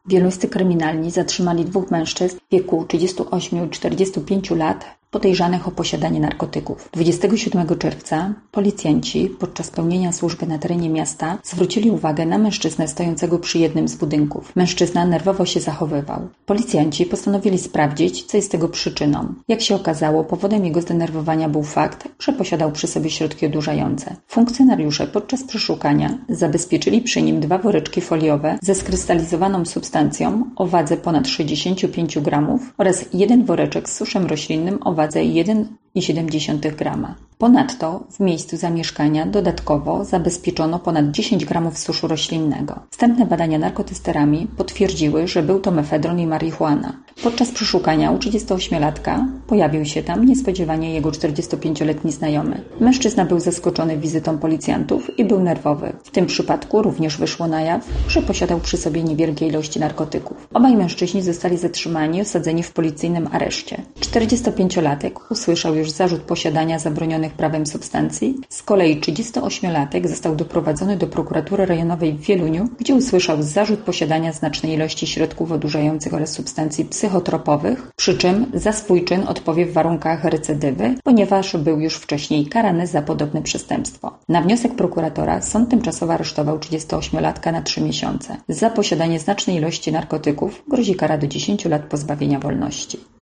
Wieluscy kryminalni zatrzymali 2 mężczyzn w wieku 38 i 45 lat podejrzanych o posiadanie narkotyków. 27 czerwca policjanci podczas pełnienia służby na terenie miasta zwrócili uwagę na mężczyznę stojącego przy jednym z budynków. Mężczyzna nerwowo się zachowywał. Policjanci postanowili sprawdzić, co jest tego przyczyną. Jak się okazało, powodem jego zdenerwowania był fakt, że posiadał przy sobie środki odurzające. Funkcjonariusze podczas przeszukania zabezpieczyli przy nim 2 woreczki foliowe ze skrystalizowaną substancją o wadze ponad 65 gramów oraz 1 woreczek z suszem roślinnym o wadze 1,7 grama. Ponadto w miejscu zamieszkania dodatkowo zabezpieczono ponad 10 gramów suszu roślinnego. Wstępne badania narkotysterami potwierdziły, że był to mefedron i marihuana. Podczas przeszukania u 38-latka pojawił się tam niespodziewanie jego 45-letni znajomy. Mężczyzna był zaskoczony wizytą policjantów i był nerwowy. W tym przypadku również wyszło na jaw, że posiadał przy sobie niewielkie ilości narkotyków. Obaj mężczyźni zostali zatrzymani i osadzeni w policyjnym areszcie. 45-latek usłyszał już zarzut posiadania zabronionych prawem substancji. Z kolei 38-latek został doprowadzony do prokuratury rejonowej w Wieluniu, gdzie usłyszał zarzut posiadania znacznej ilości środków odurzających oraz substancji psychotropowych, przy czym za swój czyn odpowie w warunkach recydywy, ponieważ był już wcześniej karany za podobne przestępstwo. Na wniosek prokuratora sąd tymczasowo aresztował 38-latka na 3 miesiące. Za posiadanie znacznej ilości narkotyków grozi kara do 10 lat pozbawienia wolności.